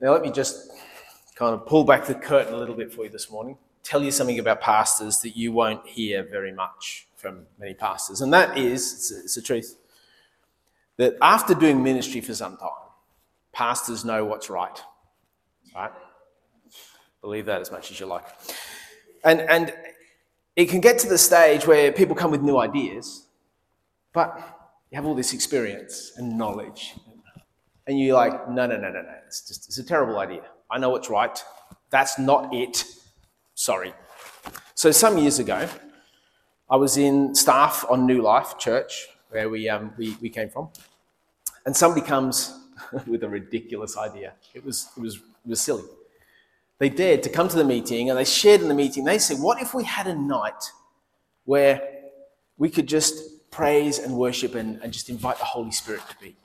Now, let me just kind of pull back the curtain a little bit for you this morning, tell you something about pastors that you won't hear very much from many pastors. And that is, it's the truth, that after doing ministry for some time, pastors know what's right. Right? Believe that as much as you like. And it can get to the stage where people come with new ideas, but you have all this experience and knowledge. And you're like, no. It's a terrible idea. I know what's right. That's not it. Sorry. So some years ago, I was in staff on New Life Church, where we came from. And somebody comes with a ridiculous idea. It was silly. They dared to come to the meeting, and they shared in the meeting. They said, what if we had a night where we could just praise and worship and just invite the Holy Spirit to be?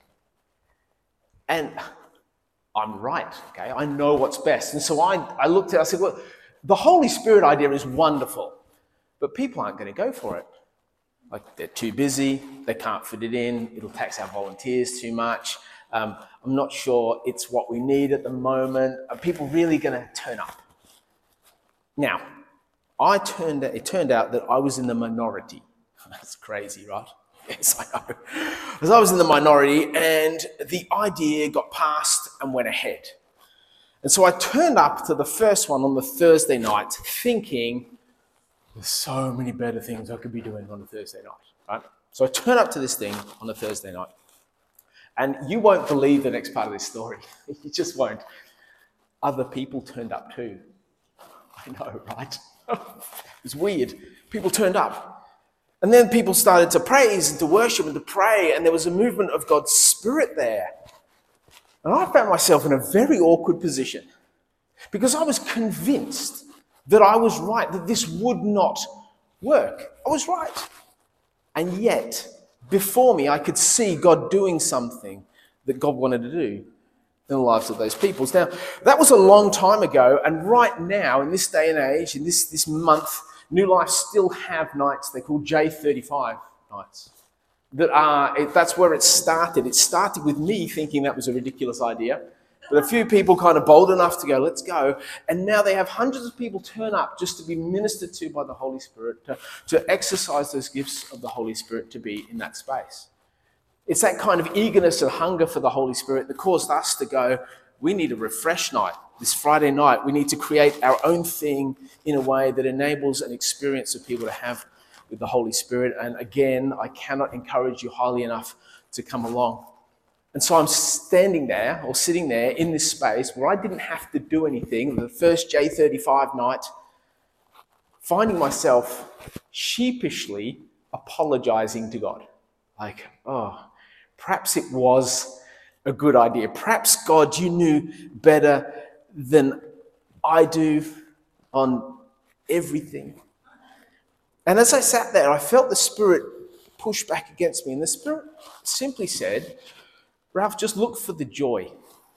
And I'm right, okay? I know what's best. And so I looked at it, I said, well, the Holy Spirit idea is wonderful, but people aren't going to go for it. Like, they're too busy, they can't fit it in, it'll tax our volunteers too much. I'm not sure it's what we need at the moment. Are people really going to turn up? Now, it turned out that I was in the minority. That's crazy, right? Yes, I know. Because I was in the minority, and the idea got passed and went ahead. And so I turned up to the first one on the Thursday night thinking, there's so many better things I could be doing on a Thursday night, right? So I turn up to this thing on a Thursday night. And you won't believe the next part of this story. You just won't. Other people turned up too. I know, right? It's weird. People turned up. And then people started to praise and to worship and to pray, and there was a movement of God's Spirit there. And I found myself in a very awkward position because I was convinced that I was right, that this would not work. I was right. And yet, before me, I could see God doing something that God wanted to do in the lives of those people. Now, that was a long time ago, and right now, in this day and age, in this month, New Life still have nights they call J35 nights. That's where it started. It started with me thinking that was a ridiculous idea, but a few people kind of bold enough to go, let's go. And now they have hundreds of people turn up just to be ministered to by the Holy Spirit, to exercise those gifts of the Holy Spirit to be in that space. It's that kind of eagerness and hunger for the Holy Spirit that caused us to go, we need a refresh night. This Friday night, we need to create our own thing in a way that enables an experience of people to have with the Holy Spirit. And again, I cannot encourage you highly enough to come along. And so I'm sitting there in this space where I didn't have to do anything, the first J35 night, finding myself sheepishly apologizing to God. Like, perhaps it was a good idea. Perhaps, God, you knew better than I do on everything. And as I sat there, I felt the Spirit push back against me. And the Spirit simply said, Ralph, just look for the joy.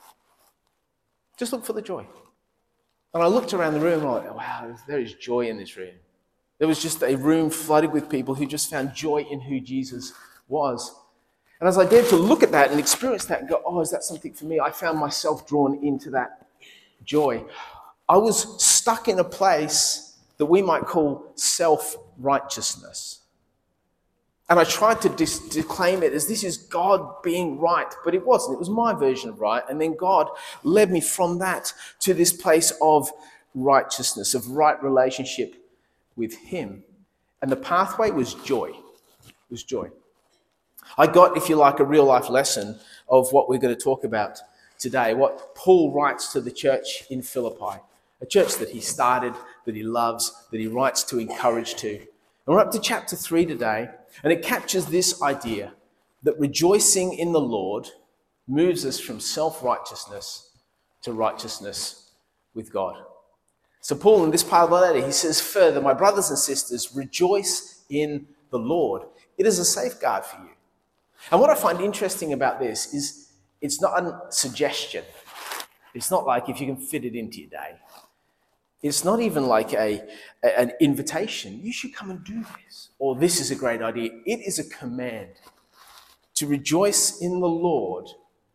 Just look for the joy. And I looked around the room and I'm like, wow, there is joy in this room. There was just a room flooded with people who just found joy in who Jesus was. And as I dared to look at that and experience that and go, is that something for me? I found myself drawn into that joy. I was stuck in a place that we might call self-righteousness. And I tried to claim it as this is God being right, but it wasn't. It was my version of right. And then God led me from that to this place of righteousness, of right relationship with Him. And the pathway was joy. It was joy. I got, if you like, a real life lesson of what we're going to talk about today, what Paul writes to the church in Philippi, a church that he started, that he loves, that he writes to encourage to. And we're up to chapter 3 today, and it captures this idea that rejoicing in the Lord moves us from self-righteousness to righteousness with God. So Paul, in this part of the letter, he says further, my brothers and sisters, rejoice in the Lord. It is a safeguard for you. And what I find interesting about this is it's not a suggestion. It's not like if you can fit it into your day. It's not even like an invitation. You should come and do this. Or this is a great idea. It is a command to rejoice in the Lord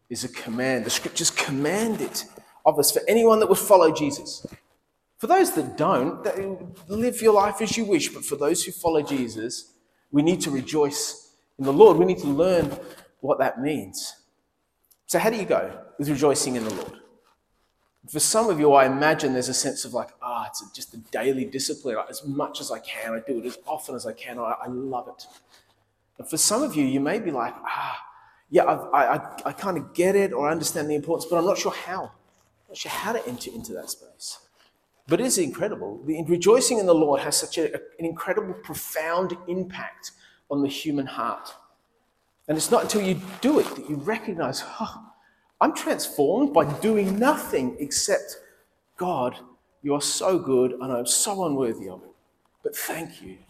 is a command. The scriptures command it of us for anyone that would follow Jesus. For those that don't, live your life as you wish. But for those who follow Jesus, we need to rejoice in the Lord. We need to learn what that means. So how do you go with rejoicing in the Lord? For some of you, I imagine there's a sense of like, it's just a daily discipline. Like, as much as I can, I do it as often as I can. I love it. And for some of you, you may be like, yeah, I kind of get it or I understand the importance, but I'm not sure how. I'm not sure how to enter into that space. But it is incredible. The rejoicing in the Lord has such an incredible, profound impact on the human heart. And it's not until you do it that you recognize, I'm transformed by doing nothing except, God, you are so good and I'm so unworthy of it. But thank you.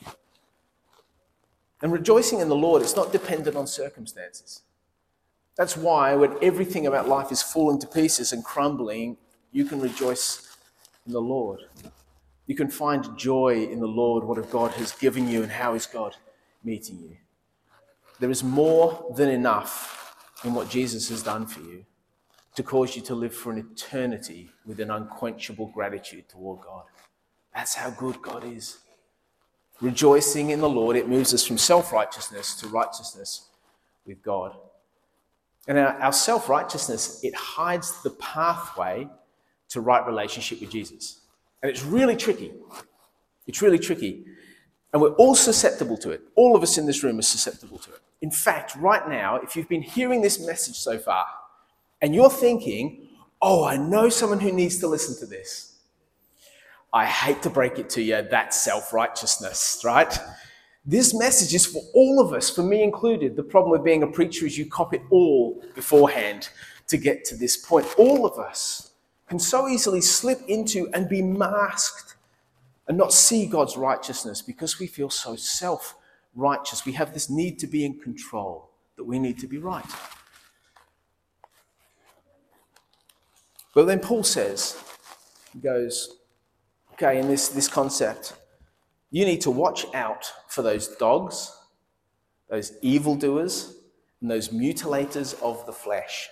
And rejoicing in the Lord, it's not dependent on circumstances. That's why when everything about life is falling to pieces and crumbling, you can rejoice in the Lord. You can find joy in the Lord, what God has given you and how is God meeting you. There is more than enough in what Jesus has done for you to cause you to live for an eternity with an unquenchable gratitude toward God. That's how good God is. Rejoicing in the Lord, it moves us from self-righteousness to righteousness with God. And our self-righteousness, it hides the pathway to right relationship with Jesus. And it's really tricky. It's really tricky. And we're all susceptible to it. All of us in this room are susceptible to it. In fact, right now, if you've been hearing this message so far, and you're thinking, I know someone who needs to listen to this. I hate to break it to you, that's self-righteousness, right? This message is for all of us, for me included. The problem with being a preacher is you cop it all beforehand to get to this point. All of us can so easily slip into and be masked and not see God's righteousness because we feel so self-righteous. We have this need to be in control, that we need to be right. But then Paul says, he goes, okay, in this concept, you need to watch out for those dogs, those evildoers, and those mutilators of the flesh.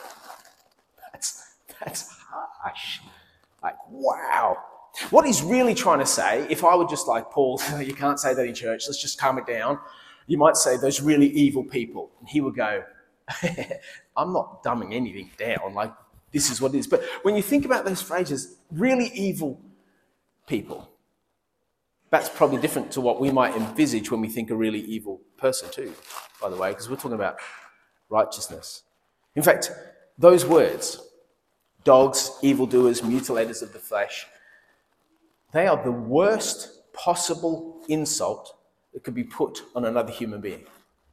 That's harsh. Like, wow. What he's really trying to say, if I were just like, Paul, you can't say that in church, let's just calm it down. You might say those really evil people. And he would go, I'm not dumbing anything down. Like, this is what it is. But when you think about those phrases, really evil people, that's probably different to what we might envisage when we think a really evil person too, by the way, because we're talking about righteousness. In fact, those words, dogs, evildoers, mutilators of the flesh, they are the worst possible insult that could be put on another human being.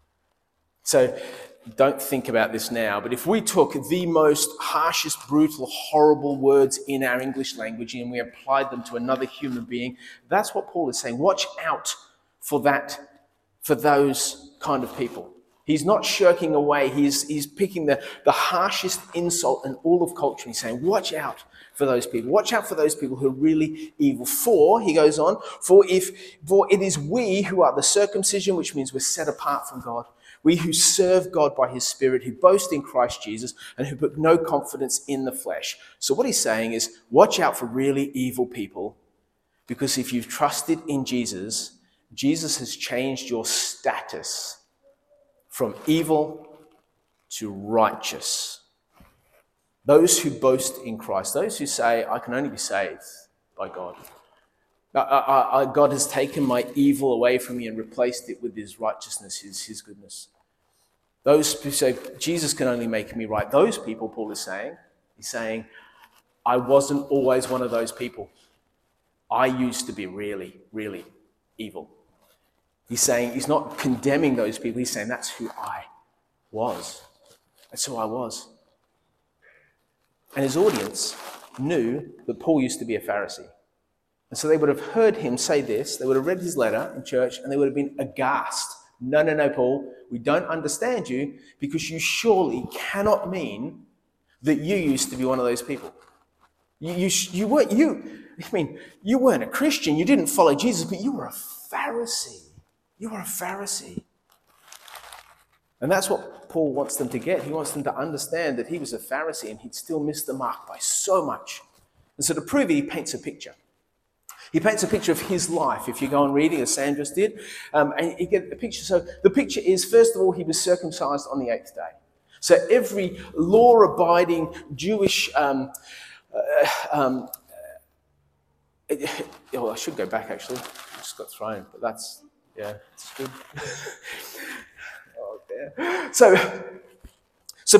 So don't think about this now, but if we took the most harshest, brutal, horrible words in our English language and we applied them to another human being, that's what Paul is saying. Watch out for that, for those kind of people. He's not shirking away. He's picking the harshest insult in all of culture. He's saying, watch out for those people. Watch out for those people who are really evil. For, he goes on, for it is we who are the circumcision, which means we're set apart from God. We who serve God by his Spirit, who boast in Christ Jesus, and who put no confidence in the flesh. So what he's saying is, watch out for really evil people, because if you've trusted in Jesus, Jesus has changed your status from evil to righteous. Those who boast in Christ, those who say, I can only be saved by God. God has taken my evil away from me and replaced it with his righteousness, his goodness. Those who say, Jesus can only make me right, those people, Paul is saying, he's saying, I wasn't always one of those people. I used to be really, really evil. He's saying, he's not condemning those people, he's saying that's who I was. That's who I was. And his audience knew that Paul used to be a Pharisee. And so they would have heard him say this, they would have read his letter in church, and they would have been aghast. No, Paul, we don't understand you because you surely cannot mean that you used to be one of those people. You weren't a Christian, you didn't follow Jesus, but you were a Pharisee. You were a Pharisee. And that's what Paul wants them to get. He wants them to understand that he was a Pharisee and he'd still missed the mark by so much. And so to prove it, he paints a picture. He paints a picture of his life. If you go on reading, as Sam just did, and you get a picture. So the picture is, first of all, he was circumcised on the 8th day. So every law-abiding Jewish... I should go back, actually. I just got thrown, but that's good. So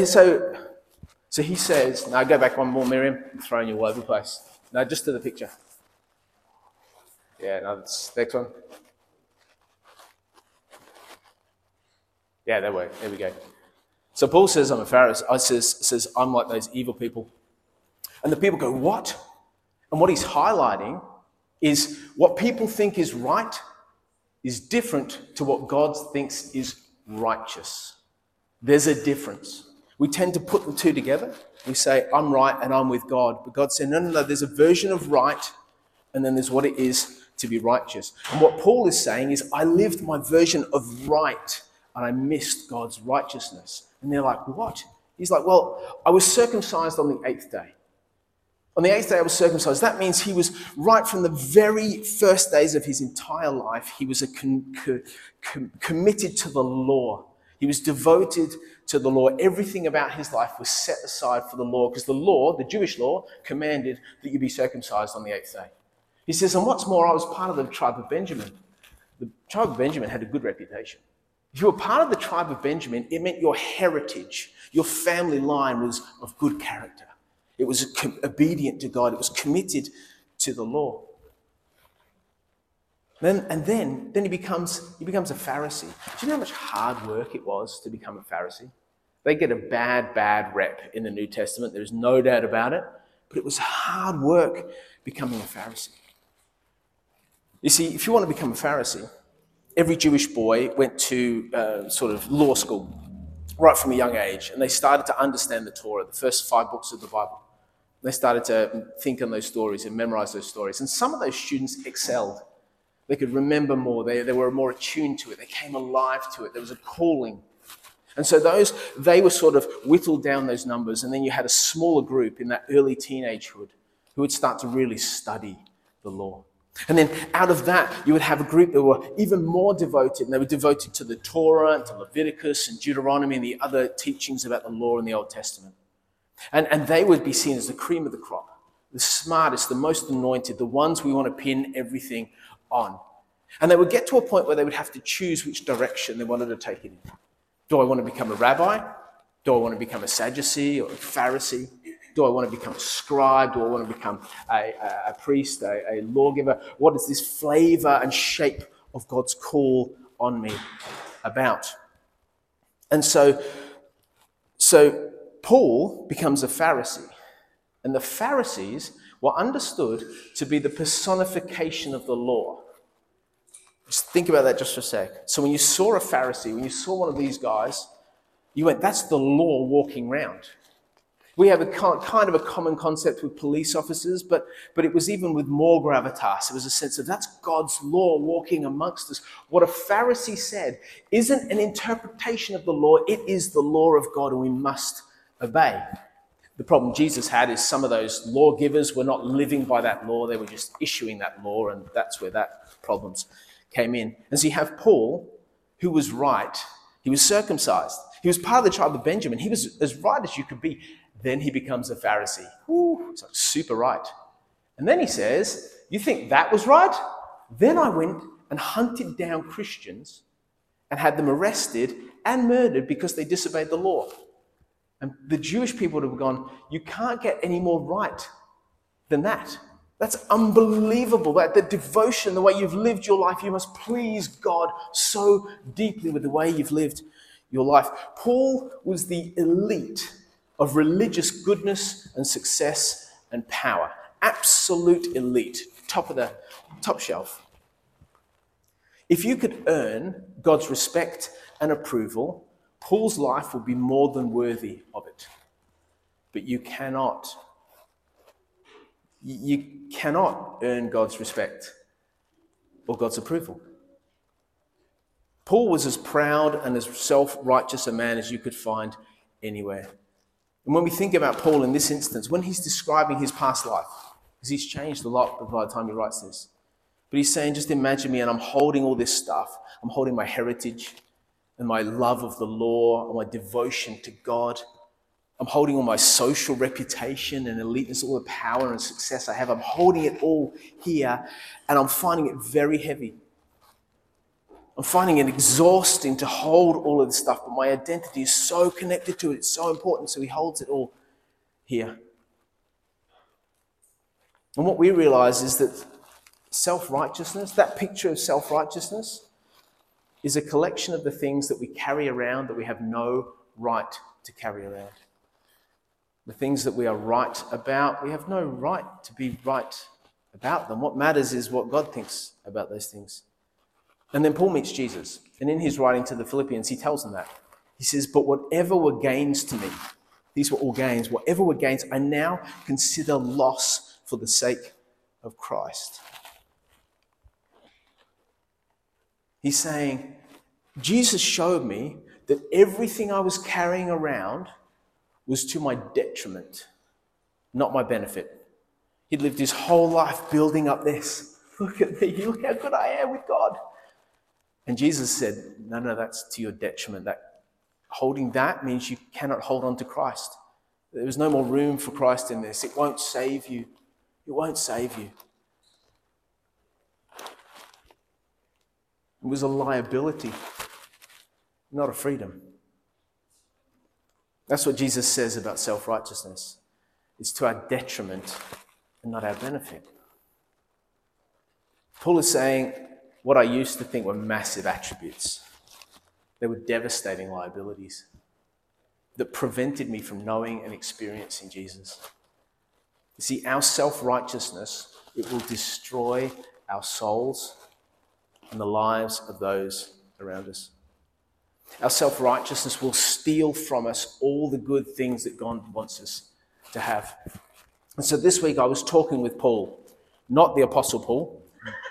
he says, now go back one more, Miriam. I'm throwing you all over the place. No, just to the picture. Yeah, no, that's next one. Yeah, there we go. So Paul says, I'm a Pharisee. Says I'm like those evil people. And the people go, what? And what he's highlighting is what people think is right is different to what God thinks is righteous. There's a difference. We tend to put the two together. We say, I'm right and I'm with God. But God said, no, there's a version of right and then there's what it is to be righteous. And what Paul is saying is, I lived my version of right and I missed God's righteousness. And they're like, what? He's like, well, I was circumcised on the 8th day. On the 8th day I was circumcised. That means he was right from the very first days of his entire life. He was committed to the law. He was devoted to the law. Everything about his life was set aside for the law because the law, the Jewish law, commanded that you be circumcised on the 8th day. He says, and what's more, I was part of the tribe of Benjamin. The tribe of Benjamin had a good reputation. If you were part of the tribe of Benjamin, it meant your heritage, your family line was of good character. It was obedient to God. It was committed to the law. Then he becomes a Pharisee. Do you know how much hard work it was to become a Pharisee? They get a bad rep in the New Testament. There's no doubt about it. But it was hard work becoming a Pharisee. You see, if you want to become a Pharisee, every Jewish boy went to sort of law school right from a young age, and they started to understand the Torah, the first 5 books of the Bible. They started to think on those stories and memorize those stories. And some of those students excelled. They could remember more. They were more attuned to it. They came alive to it. There was a calling. And so they were sort of whittled down those numbers. And then you had a smaller group in that early teenagehood who would start to really study the law. And then out of that, you would have a group that were even more devoted. And they were devoted to the Torah and to Leviticus and Deuteronomy and the other teachings about the law in the Old Testament. And they would be seen as the cream of the crop, the smartest, the most anointed, the ones we want to pin everything on. And they would get to a point where they would have to choose which direction they wanted to take it in. Do I want to become a rabbi? Do I want to become a Sadducee or a Pharisee? Do I want to become a scribe? Do I want to become a priest, a lawgiver? What is this flavor and shape of God's call on me about? And so Paul becomes a Pharisee. And the Pharisees were understood to be the personification of the law. Just think about that just for a sec. So when you saw a Pharisee, when you saw one of these guys, you went, that's the law walking round. We have a kind of a common concept with police officers, but it was even with more gravitas. It was a sense of that's God's law walking amongst us. What a Pharisee said isn't an interpretation of the law. It is the law of God, and we must obey. The problem Jesus had is some of those lawgivers were not living by that law. They were just issuing that law, and that's where that problems came in. And so you have Paul, who was right. He was circumcised. He was part of the tribe of Benjamin. He was as right as you could be. Then he becomes a Pharisee. Ooh, it's like super right. And then he says, you think that was right? Then I went and hunted down Christians and had them arrested and murdered because they disobeyed the law. And the Jewish people would have gone, you can't get any more right than that. That's unbelievable. That the devotion, the way you've lived your life, you must please God so deeply with the way you've lived your life. Paul was the elite of religious goodness and success and power. Absolute elite. Top shelf. If you could earn God's respect and approval, Paul's life would be more than worthy of it. But you cannot. You cannot earn God's respect or God's approval. Paul was as proud and as self-righteous a man as you could find anywhere. And when we think about Paul in this instance, when he's describing his past life, because he's changed a lot by the time he writes this, but he's saying, just imagine me and I'm holding all this stuff. I'm holding my heritage and my love of the law and my devotion to God. I'm holding all my social reputation and eliteness, all the power and success I have. I'm holding it all here and I'm finding it very heavy. I'm finding it exhausting to hold all of this stuff, but my identity is so connected to it. It's so important, so he holds it all here. And what we realize is that self-righteousness, that picture of self-righteousness, is a collection of the things that we carry around that we have no right to carry around. The things that we are right about, we have no right to be right about them. What matters is what God thinks about those things. And then Paul meets Jesus. And in his writing to the Philippians, he tells them that. He says, but whatever were gains to me, these were all gains, whatever were gains, I now consider loss for the sake of Christ. He's saying, Jesus showed me that everything I was carrying around was to my detriment, not my benefit. He'd lived his whole life building up this. Look at me, look how good I am with God. And Jesus said, no, that's to your detriment. That holding that means you cannot hold on to Christ. There is no more room for Christ in this. It won't save you. It won't save you. It was a liability, not a freedom. That's what Jesus says about self-righteousness. It's to our detriment and not our benefit. Paul is saying what I used to think were massive attributes. They were devastating liabilities that prevented me from knowing and experiencing Jesus. You see, our self-righteousness, it will destroy our souls and the lives of those around us. Our self-righteousness will steal from us all the good things that God wants us to have. And so this week I was talking with Paul, not the Apostle Paul.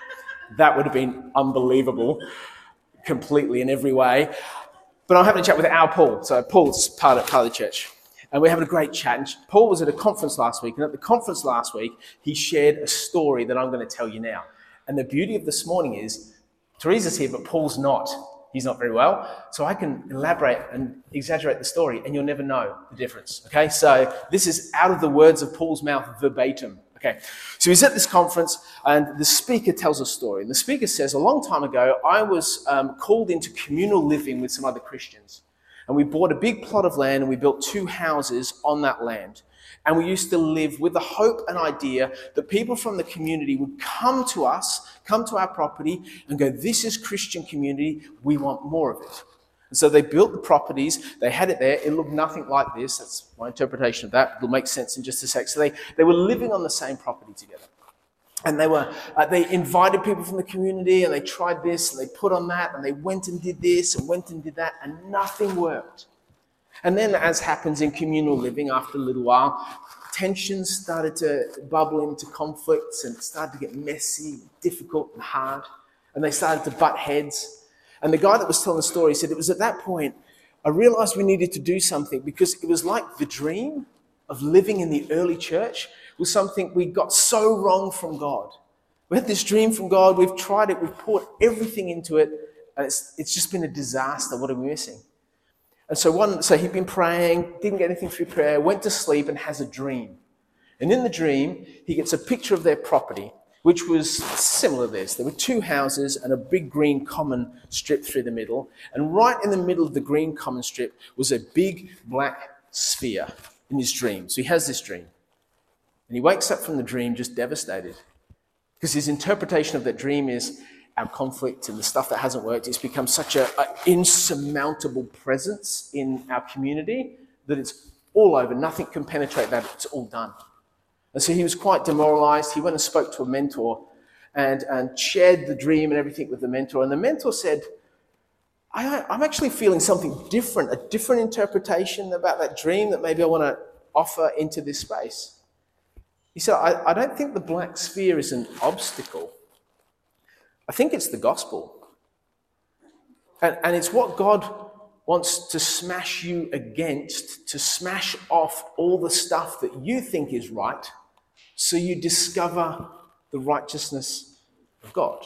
That would have been unbelievable, completely in every way. But I'm having a chat with our Paul. So Paul's part of the church. And we're having a great chat. And Paul was at a conference last week. And at the conference last week, he shared a story that I'm going to tell you now. And the beauty of this morning is, Teresa's here, but Paul's not. He's not very well. So I can elaborate and exaggerate the story, and you'll never know the difference. Okay, so this is out of the words of Paul's mouth verbatim. Okay, so he's at this conference, and the speaker tells a story. And the speaker says, a long time ago, I was called into communal living with some other Christians. And we bought a big plot of land, and we built 2 houses on that land. And we used to live with the hope and idea that people from the community would come to us, come to our property, and go, this is Christian community, we want more of it. And so they built the properties, they had it there, it looked nothing like this. That's my interpretation of that. It'll make sense in just a sec. So they were living on the same property together. And they invited people from the community, and they tried this, and they put on that, and they went and did this, and went and did that, and nothing worked. And then, as happens in communal living, after a little while, tensions started to bubble into conflicts, and it started to get messy, difficult, and hard. And they started to butt heads. And the guy that was telling the story said, it was at that point I realized we needed to do something, because it was like the dream of living in the early church was something we got so wrong from God. We had this dream from God, we've tried it, we've poured everything into it, and it's just been a disaster. What are we missing? And so he'd been praying, didn't get anything through prayer, went to sleep and has a dream. And in the dream, he gets a picture of their property, which was similar to this. There were 2 houses and a big green common strip through the middle. And right in the middle of the green common strip was a big black sphere in his dream. So he has this dream. And he wakes up from the dream just devastated, because his interpretation of that dream is our conflict and the stuff that hasn't worked. It's become such an insurmountable presence in our community that it's all over. Nothing can penetrate that. It's all done. And so he was quite demoralized. He went and spoke to a mentor and shared the dream and everything with the mentor. And the mentor said, I'm actually feeling something different, a different interpretation about that dream that maybe I want to offer into this space. He said, I don't think the black sphere is an obstacle. I think it's the gospel. And it's what God wants to smash you against, to smash off all the stuff that you think is right, so you discover the righteousness of God.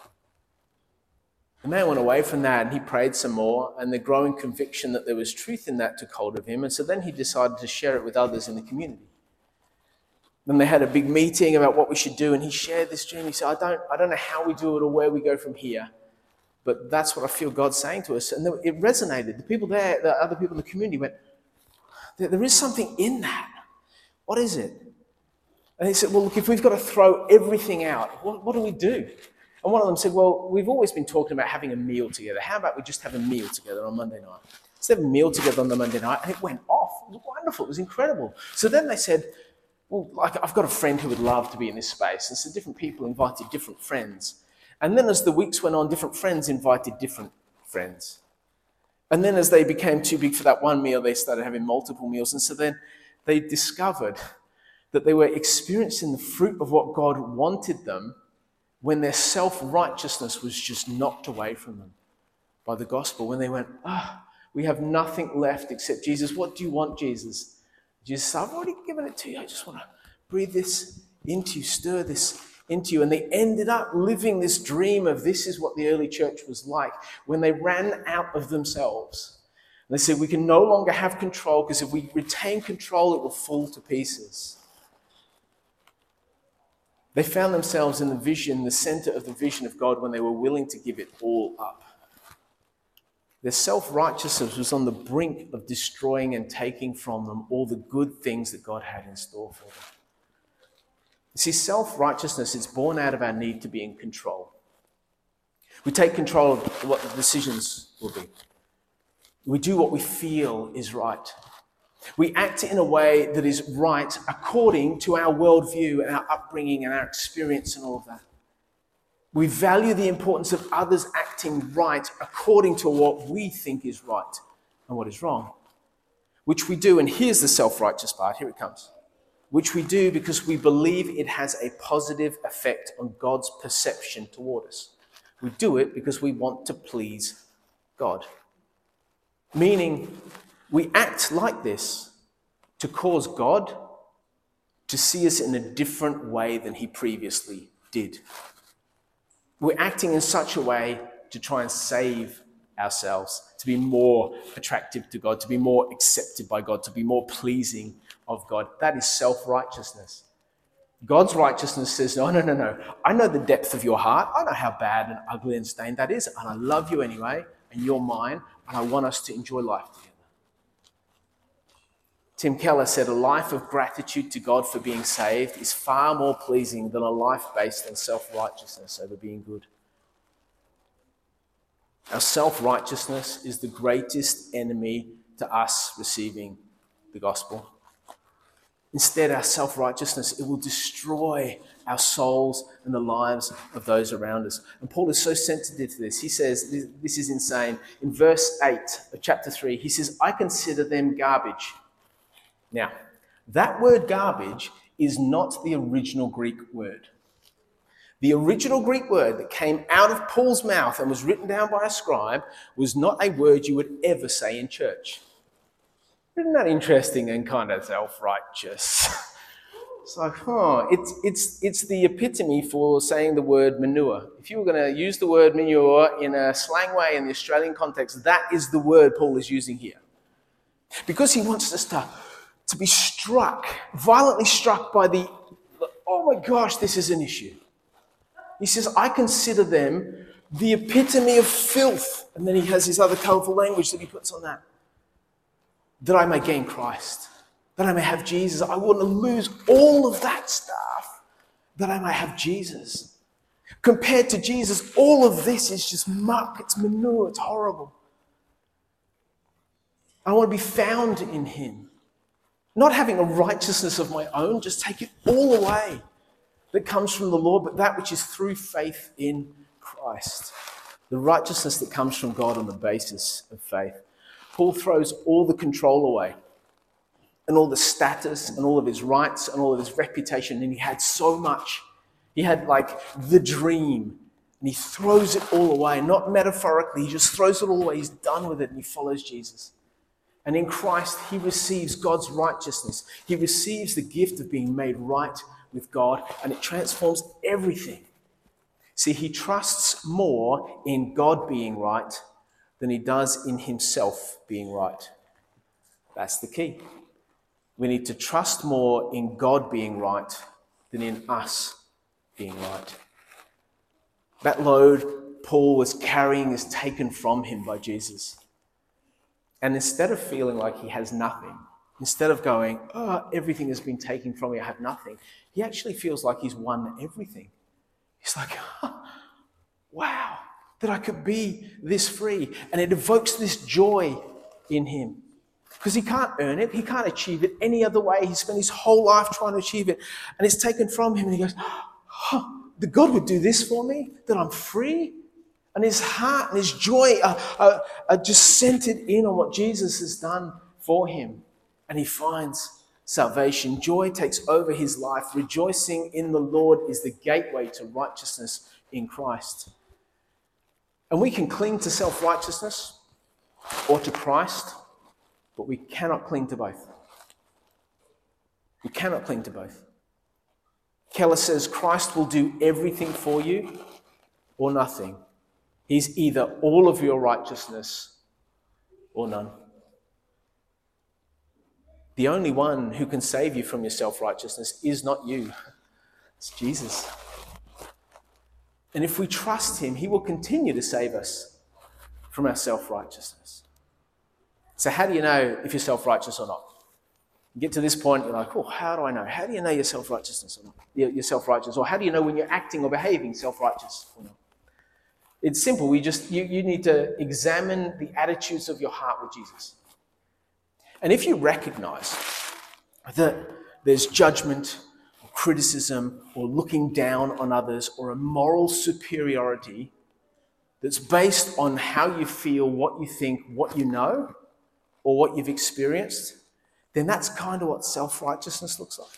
The man went away from that and he prayed some more, and the growing conviction that there was truth in that took hold of him, and so then he decided to share it with others in the community. Then they had a big meeting about what we should do, and he shared this dream. He said, I don't know how we do it or where we go from here, but that's what I feel God's saying to us. And it resonated. The people there, the other people in the community went, there is something in that. What is it? And he said, well, look, if we've got to throw everything out, what do we do? And one of them said, well, we've always been talking about having a meal together. How about we just have a meal together on Monday night? Let's have a meal together on the Monday night. And it went off. It was wonderful. It was incredible. So then they said, well, I've got a friend who would love to be in this space. And so different people invited different friends. And then as the weeks went on, different friends invited different friends. And then as they became too big for that one meal, they started having multiple meals. And so then they discovered that they were experiencing the fruit of what God wanted them when their self-righteousness was just knocked away from them by the gospel. When they went, we have nothing left except Jesus. What do you want, Jesus? Jesus said, I've already given it to you. I just want to breathe this into you, stir this into you. And they ended up living this dream of this is what the early church was like when they ran out of themselves. And they said, we can no longer have control, because if we retain control, it will fall to pieces. They found themselves in the vision, the center of the vision of God, when they were willing to give it all up. Their self-righteousness was on the brink of destroying and taking from them all the good things that God had in store for them. You see, self-righteousness is born out of our need to be in control. We take control of what the decisions will be. We do what we feel is right. We act in a way that is right according to our worldview and our upbringing and our experience and all of that. We value the importance of others acting right according to what we think is right and what is wrong, which we do, and here's the self-righteous part, here it comes, which we do because we believe it has a positive effect on God's perception toward us. We do it because we want to please God. Meaning, we act like this to cause God to see us in a different way than he previously did. We're acting in such a way to try and save ourselves, to be more attractive to God, to be more accepted by God, to be more pleasing of God. That is self-righteousness. God's righteousness says, no. I know the depth of your heart. I know how bad and ugly and stained that is, and I love you anyway, and you're mine, and I want us to enjoy life together. Tim Keller said, a life of gratitude to God for being saved is far more pleasing than a life based on self-righteousness over being good. Our self-righteousness is the greatest enemy to us receiving the gospel. Instead, our self-righteousness, it will destroy our souls and the lives of those around us. And Paul is so sensitive to this. He says, this is insane. In verse 8 of chapter 3, he says, I consider them garbage. Now, that word garbage is not the original Greek word. The original Greek word that came out of Paul's mouth and was written down by a scribe was not a word you would ever say in church. Isn't that interesting and kind of self-righteous? It's like, it's the epitome for saying the word manure. If you were going to use the word manure in a slang way in the Australian context, that is the word Paul is using here. Because he wants us to be struck, violently struck by oh my gosh, this is an issue. He says, I consider them the epitome of filth. And then he has his other colourful language that he puts on that I may gain Christ, that I may have Jesus. I want to lose all of that stuff, that I may have Jesus. Compared to Jesus, all of this is just muck, it's manure, it's horrible. I want to be found in him. Not having a righteousness of my own, just take it all away that comes from the Lord, but that which is through faith in Christ. The righteousness that comes from God on the basis of faith. Paul throws all the control away and all the status and all of his rights and all of his reputation, and he had so much. He had like the dream And he throws it all away, not metaphorically, he just throws it all away. He's done with it and he follows Jesus. And in Christ, he receives God's righteousness. He receives the gift of being made right with God, and it transforms everything. See, he trusts more in God being right than he does in himself being right. That's the key. We need to trust more in God being right than in us being right. That load Paul was carrying is taken from him by Jesus. And instead of feeling like he has nothing, instead of going, oh, everything has been taken from me, I have nothing, he actually feels like he's won everything. He's like, oh, wow, that I could be this free. And it evokes this joy in him. Because he can't earn it. He can't achieve it any other way. He spent his whole life trying to achieve it. And it's taken from him. And he goes, oh, that God would do this for me? That I'm free? And his heart and his joy are just centered in on what Jesus has done for him. And he finds salvation. Joy takes over his life. Rejoicing in the Lord is the gateway to righteousness in Christ. And we can cling to self-righteousness or to Christ, but we cannot cling to both. We cannot cling to both. Keller says Christ will do everything for you or nothing. He's either all of your righteousness or none. The only one who can save you from your self-righteousness is not you. It's Jesus. And if we trust him, he will continue to save us from our self-righteousness. So how do you know if you're self-righteous or not? You get to this point, you're like, oh, how do I know? How do you know you're self-righteousness or not? You're self-righteous. Or how do you know when you're acting or behaving self-righteous or not? It's simple. You need to examine the attitudes of your heart with Jesus. And if you recognize that there's judgment or criticism or looking down on others or a moral superiority that's based on how you feel, what you think, what you know, or what you've experienced, then that's kind of what self-righteousness looks like.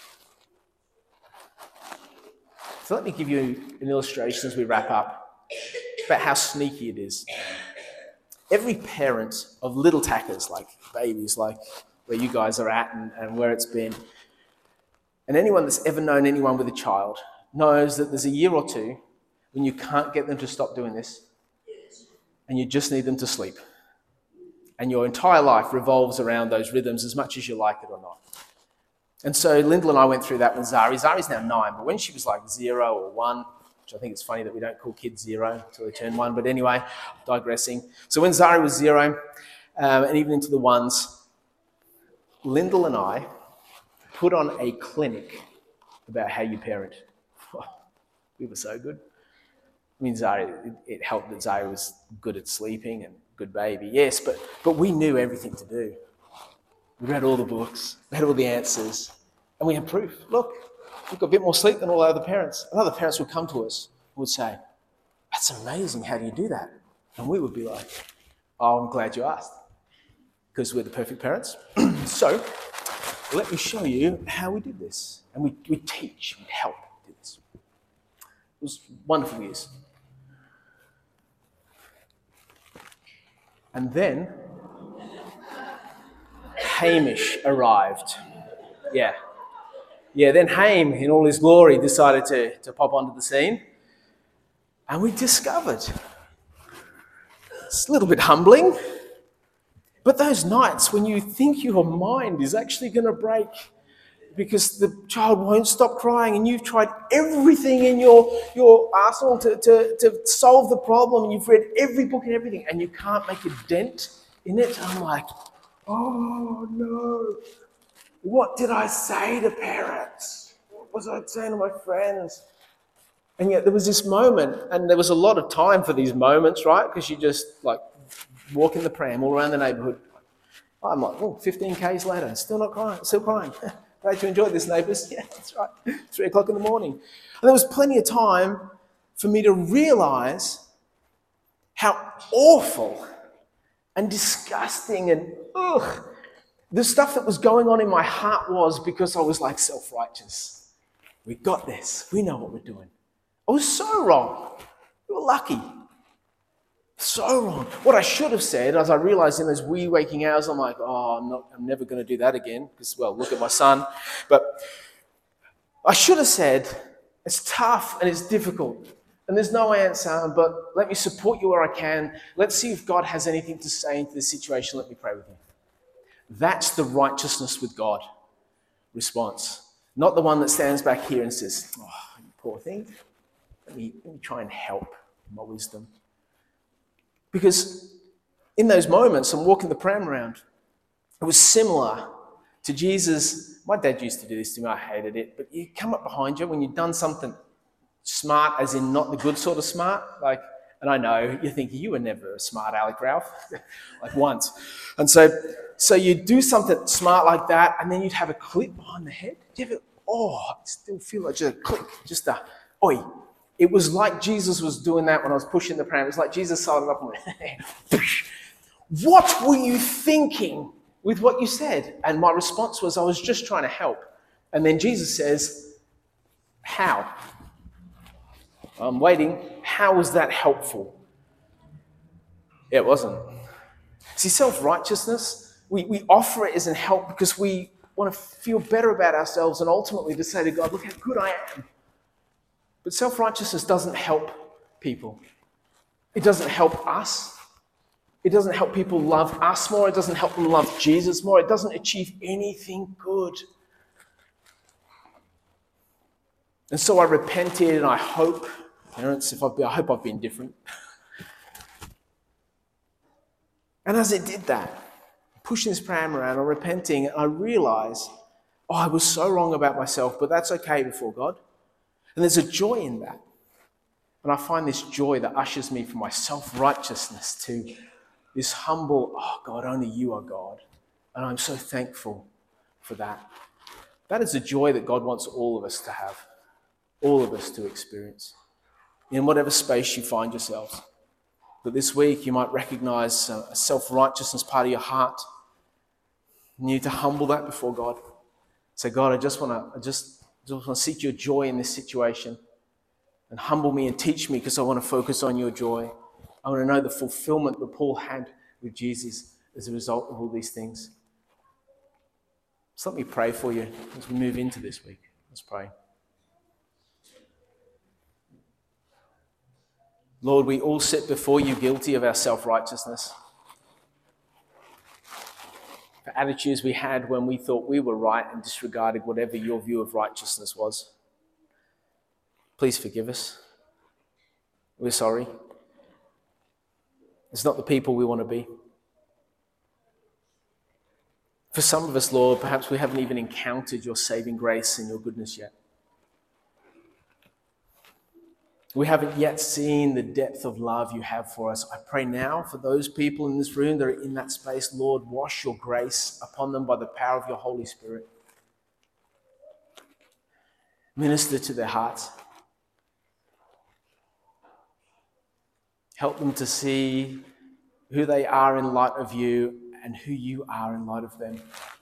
So let me give you an illustration as we wrap up about how sneaky it is. Every parent of little tackers, like babies, like where you guys are at and where it's been, and anyone that's ever known anyone with a child knows that there's a year or two when you can't get them to stop doing this and you just need them to sleep. And your entire life revolves around those rhythms as much as you like it or not. And so Lyndall and I went through that with Zari. Zari's now 9, but when she was like 0 or 1, which I think it's funny that we don't call kids 0 until they turn 1, but anyway, digressing. So when Zari was 0, and even into the 1s, Lyndall and I put on a clinic about how you parent. We were so good. I mean, Zari, it helped that Zari was good at sleeping and good baby, yes, but we knew everything to do. We read all the books, we had all the answers, and we had proof. Look, we've got a bit more sleep than all the other parents. And other parents would come to us and would say, that's amazing, how do you do that? And we would be like, oh, I'm glad you asked, because we're the perfect parents. So let me show you how we did this. And we teach, we help do this. It was wonderful years. And then Hamish arrived. Yeah, then Haim, in all his glory, decided to pop onto the scene. And we discovered, it's a little bit humbling, but those nights when you think your mind is actually going to break because the child won't stop crying and you've tried everything in your arsenal to solve the problem and you've read every book and everything and you can't make a dent in it. I'm like, oh no, what did I say to parents? What was I saying to my friends? And yet there was this moment, and there was a lot of time for these moments, right? Because you just like walk in the pram all around the neighbourhood. I'm like, 15 Ks later, still not crying, still crying. Glad you enjoyed this, neighbours. Yeah, that's right. 3 o'clock in the morning. And there was plenty of time for me to realise how awful and disgusting and the stuff that was going on in my heart was because I was like self-righteous. We got this. We know what we're doing. I was so wrong. You were lucky. So wrong. What I should have said, as I realized in those wee waking hours, I'm like, I'm never going to do that again. Because, well, look at my son. But I should have said, it's tough and it's difficult. And there's no answer, but let me support you where I can. Let's see if God has anything to say into this situation. Let me pray with you. That's the righteousness with God response. Not the one that stands back here and says, oh, you poor thing. Let me try and help my wisdom. Because in those moments, I'm walking the pram around. It was similar to Jesus. My dad used to do this to me. I hated it. But you come up behind you when you've done something smart, as in not the good sort of smart. And I know you're thinking, you were never a smart Alec Ralph. Like once. And so you'd do something smart like that, and then you'd have a clip behind the head. Do you ever, I still feel like just a click, just a, oi. It was like Jesus was doing that when I was pushing the pram. It was like Jesus sidled up and went, what were you thinking with what you said? And my response was, I was just trying to help. And then Jesus says, how? I'm waiting. How was that helpful? It wasn't. See, self-righteousness, we offer it as a help because we want to feel better about ourselves and ultimately to say to God, look how good I am. But self-righteousness doesn't help people. It doesn't help us. It doesn't help people love us more. It doesn't help them love Jesus more. It doesn't achieve anything good. And so I repented, and I hope, parents, I hope I've been different. And as it did that, pushing this pram around or repenting, I realized, I was so wrong about myself, but that's okay before God. And there's a joy in that. And I find this joy that ushers me from my self-righteousness to this humble, God, only you are God. And I'm so thankful for that. That is a joy that God wants all of us to have, all of us to experience, in whatever space you find yourselves. But this week you might recognize a self-righteousness part of your heart. You need to humble that before God. Say, God, I just want to seek your joy in this situation, and humble me and teach me because I want to focus on your joy. I want to know the fulfillment that Paul had with Jesus as a result of all these things. So let me pray for you as we move into this week. Let's pray. Lord, we all sit before you guilty of our self-righteousness. For attitudes we had when we thought we were right and disregarded whatever your view of righteousness was. Please forgive us. We're sorry. It's not the people we want to be. For some of us, Lord, perhaps we haven't even encountered your saving grace and your goodness yet. We haven't yet seen the depth of love you have for us. I pray now for those people in this room that are in that space, Lord, wash your grace upon them by the power of your Holy Spirit. Minister to their hearts. Help them to see who they are in light of you and who you are in light of them.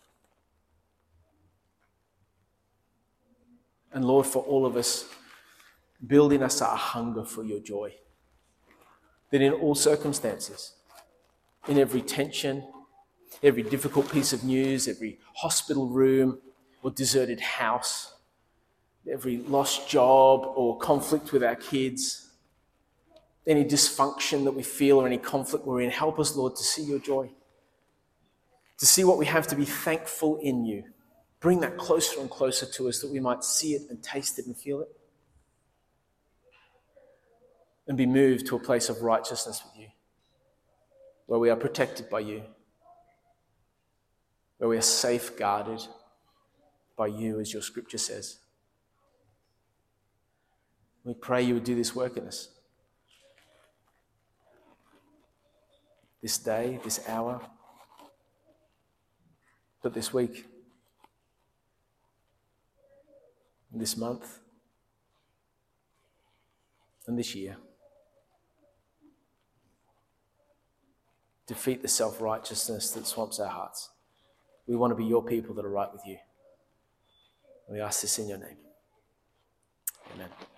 And Lord, for all of us, build in us a hunger for your joy. That in all circumstances, in every tension, every difficult piece of news, every hospital room or deserted house, every lost job or conflict with our kids, any dysfunction that we feel or any conflict we're in, help us, Lord, to see your joy, to see what we have to be thankful in you. Bring that closer and closer to us that we might see it and taste it and feel it, and be moved to a place of righteousness with you, where we are protected by you, where we are safeguarded by you, as your scripture says. We pray you would do this work in us. This day, this hour, but this week, this month, and this year. Defeat the self-righteousness that swamps our hearts. We want to be your people that are right with you. We ask this in your name. Amen.